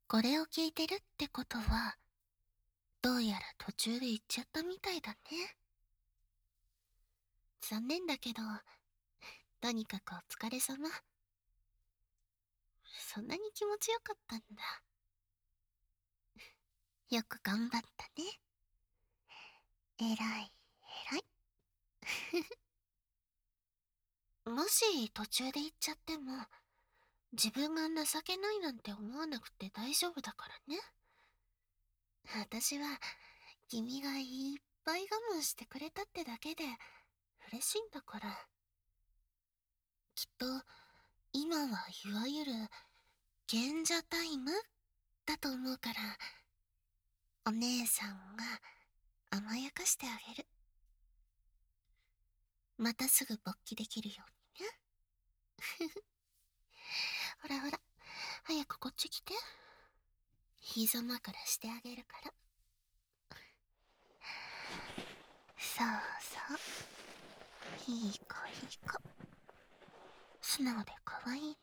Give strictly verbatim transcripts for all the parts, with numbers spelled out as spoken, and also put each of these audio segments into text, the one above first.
これを聞いてるってことは、どうやら途中で行っちゃったみたいだね。残念だけど、とにかくお疲れ様。そんなに気持ちよかったんだ。よく頑張ったね。えらい、えらい。もし途中で行っちゃっても、自分が情けないなんて思わなくて大丈夫だからね。私は、君がいっぱい我慢してくれたってだけで、嬉しいんだから。きっと、今はいわゆる、賢者タイムだと思うから、お姉さんが甘やかしてあげる。またすぐ勃起できるようにね。ほらほら、早くこっち来て。膝枕してあげるから。そうそう。いい子いい子。素直で可愛いね。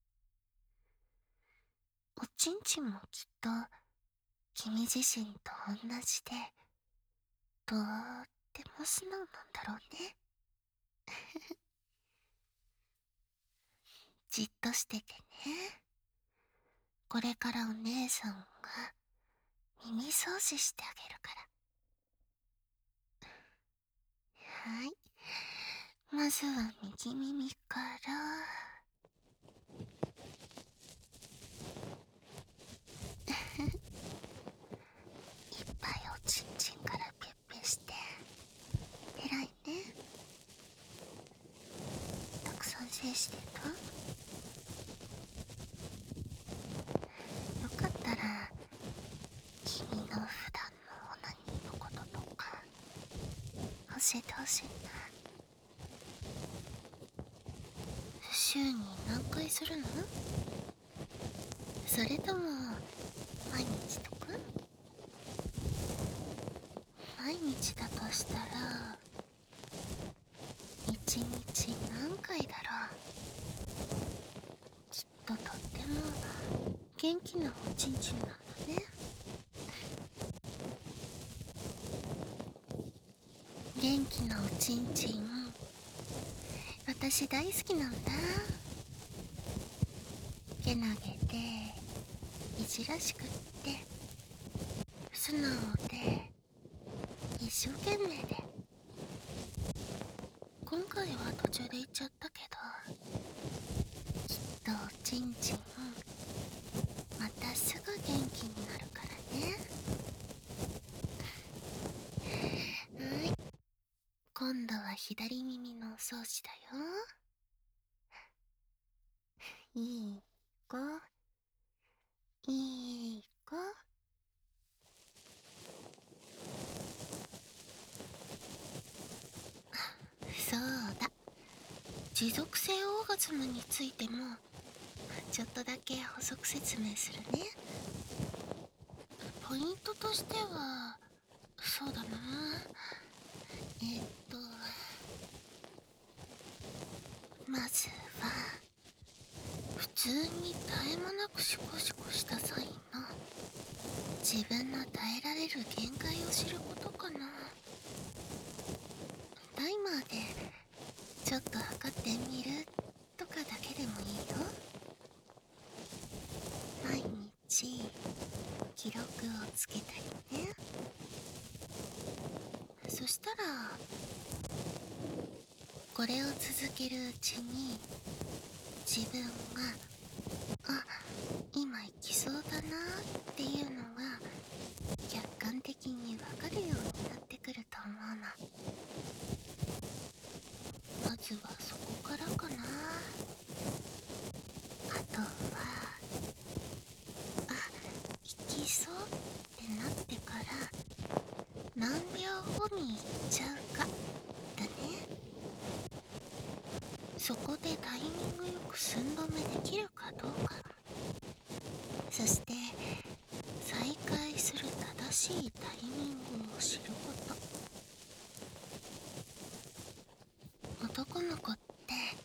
おちんちんもきっと、君自身と同じで、とーっても素直なんだろうね。じっとしててね。これからお姉さんが耳掃除してあげるから。はい。まずは右耳から。いっぱいおちんちんからペッペして。えらいね。たくさん制してた？よかったら、君の普段のオナニーのこととか、教えてほしいな。週に何回するの？それとも、毎日とか？毎日だとしたら、一日何回だろう。きっととっても元気なおちんちんなんだね。元気なおちんちん、私大好きなんだ。けなげで、いじらしくって、素直で、一生懸命で。今回は途中で言っちゃったけど、きっとおちんちん、またすぐ元気になるからね。はい。今度は左耳のお掃除だよ。いい子、いい子。そうだ。持続性オーガズムについても、ちょっとだけ補足説明するね。ポイントとしては、そうだな。えっと、まずは、普通に絶え間なくシコシコした際の、自分の耐えられる限界を知ることかな。タイマーで、ちょっと測ってみるとかだけでもいいよ。毎日、記録をつけたりね。そしたら、これを続けるうちに、自分が、あ、今行きそうだなっていうのが、客観的にわかるようになってくると思うの。まずはそこからかな。あとは、あ、行きそうってなってから、何秒後に行っちゃうか、だね。そこでタイミングよく寸止めできるかどうか。そして、再開する正しいタイミングを知ること。男の子って、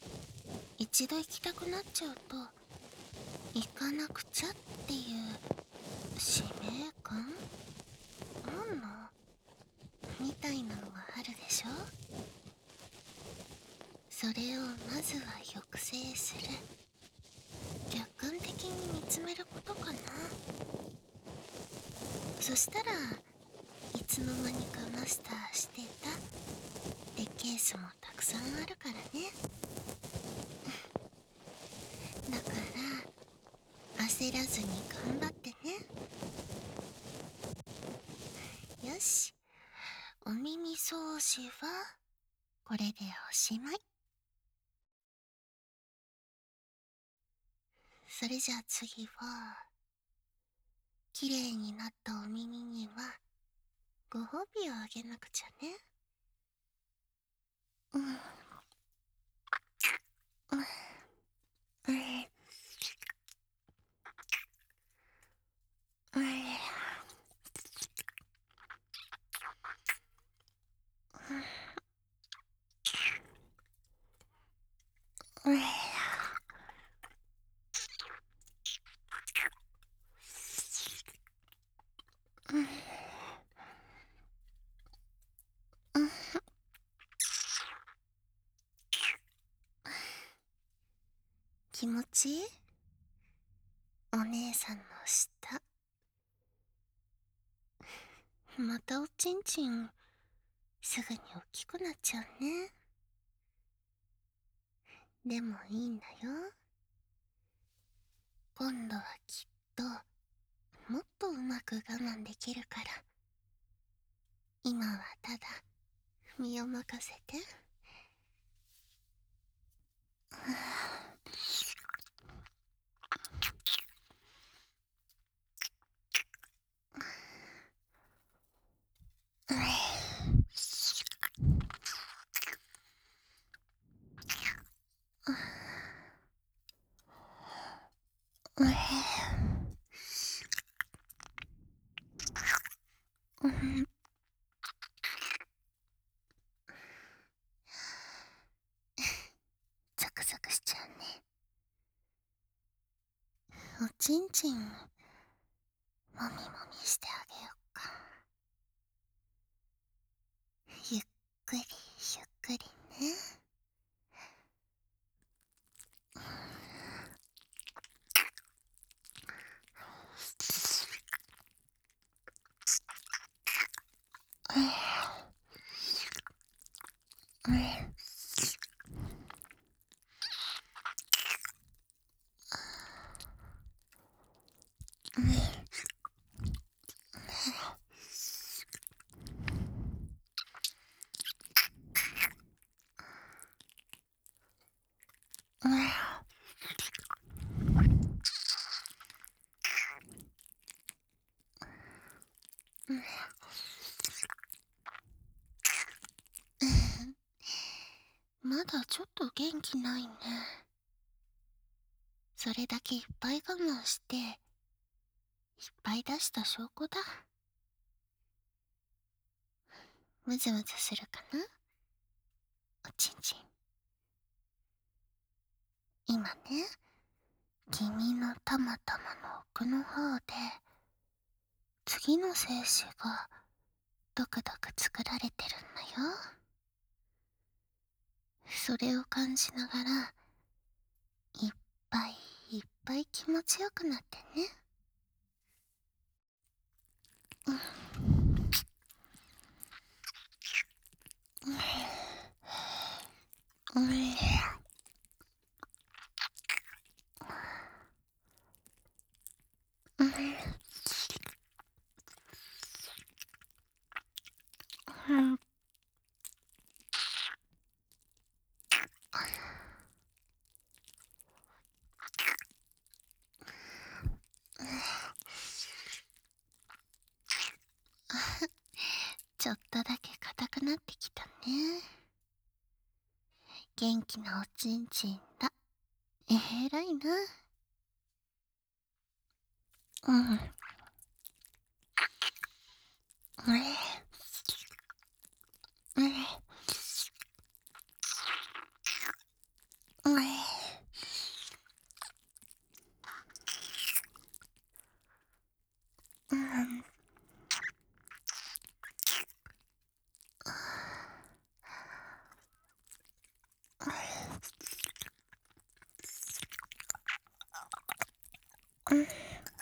一度行きたくなっちゃうと、行かなくちゃっていう使命感本能みたいなのがあるでしょ。それをまずは抑制する、客観的に見つめることかな。そしたらいつの間にかマスターしてたってケースもたくさんあるからね。だから焦らずに頑張ってね。よし、お耳掃除はこれでおしまい。それじゃあ次は、きれいになったお耳にはご褒美をあげなくちゃね。うん。うん。うん。うん。うん。うん。気持ちいい？お姉さんの舌。またおちんちんすぐに大きくなっちゃうね。でもいいんだよ。今度はきっともっとうまく我慢できるから。今はただ身を任せて。ザクザクしちゃうね。おちんちんもみもみしてあげようか。ゆっくりゆっくりね。まだちょっと元気ないね。それだけいっぱい我慢していっぱい出した証拠だ。ムズムズするかな、おちんちん。今ね、君のたまたまの奥の方で次の精子がドクドク作られてるんだよ。それを感じながらいっぱいいっぱい気持ちよくなってね。うん。うん。うん。うん。うん。ちょっとだけ硬くなってきたね。元気なおちんちんだ。えらいな。うん。うん。うん。うん。 うん。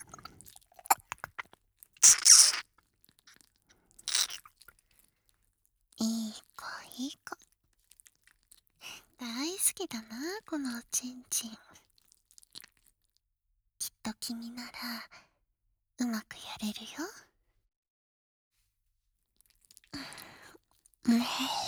いい子いい子。大好きだな、このおちんちん。きっと君ならうまくやれるよ。うん。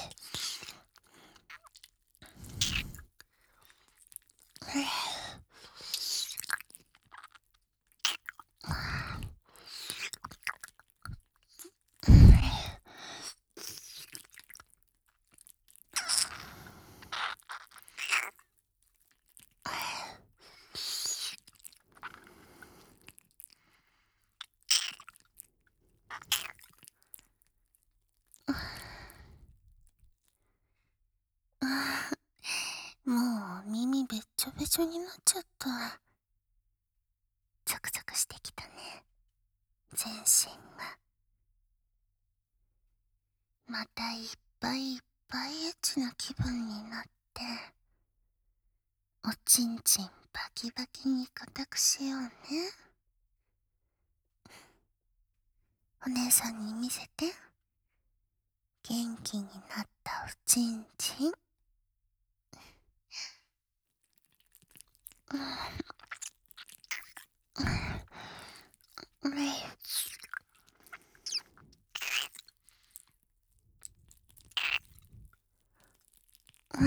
もう耳べっちょべちょになっちゃった。ゾクゾクしてきたね、全身が。またいっぱいいっぱいエッチな気分になって、おちんちんバキバキに固くしようね。お姉さんに見せて。元気になったおちんちん。うん、うん、うん。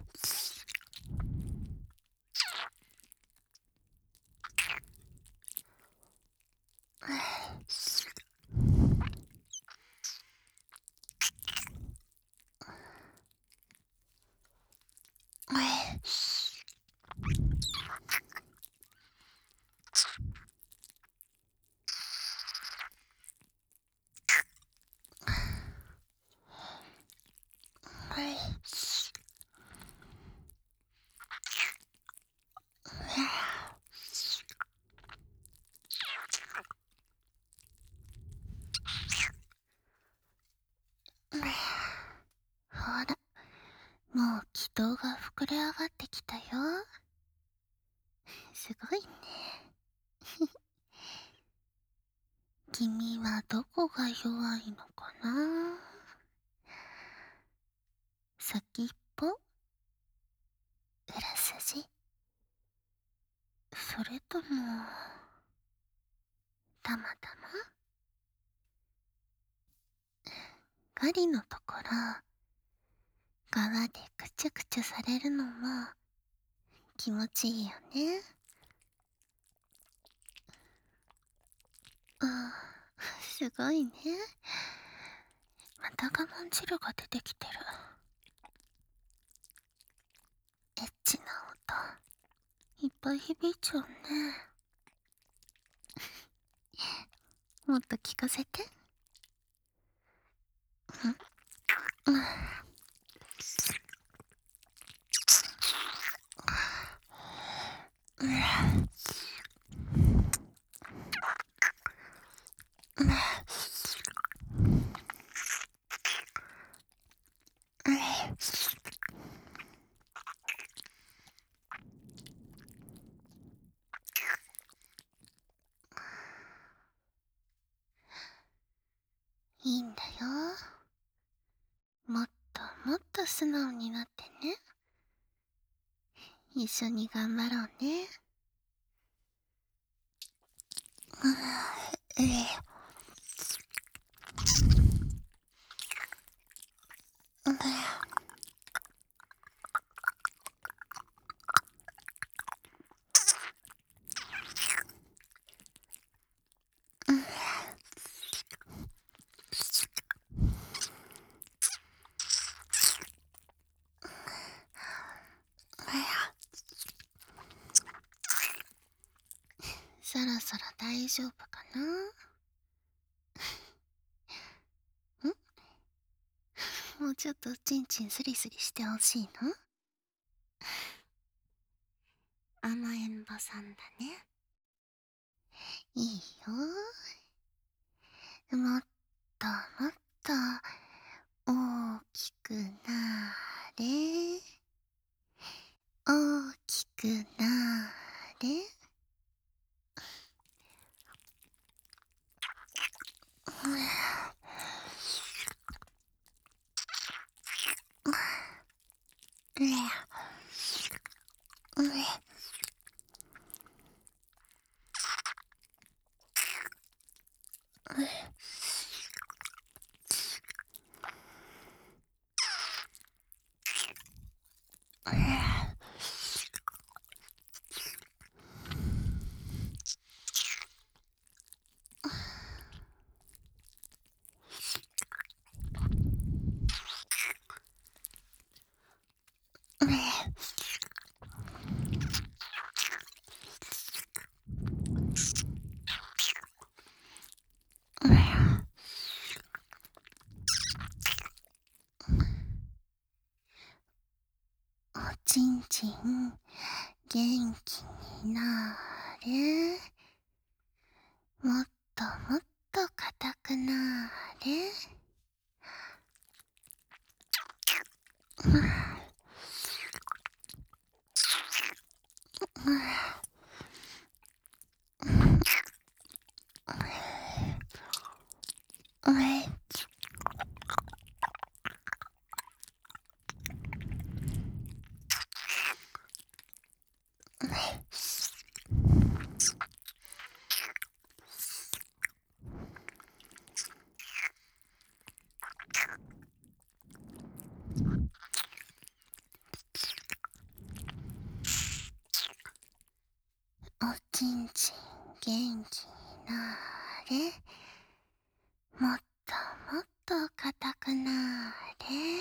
ほら、もう気筒が膨れ上がってきたよ。すごいね。君はどこが弱いのかな。先っぽ、裏筋、それともたまたまガリのところ、側でくちゅくちゅされるのも気持ちいいよね。うん、すごいね。また我慢汁が出てきてる。エッチな音いっぱい響いちゃうね。もっと聞かせて。うん、うん、うん、うん、いいんだよ。もっともっと素直になってね。一緒に頑張ろうね。うん、うん、うん、そろそろ大丈夫かな。ん、もうちょっとチンチンスリスリしてほしいの。甘えん坊さんだね。いいよ。もっともっと大きくなれ。大きくなれ。 おちんちん、元気になーれ。もっともっと硬くなーれ。おちんちん、元気になーれ。もっともっと硬くなーれ。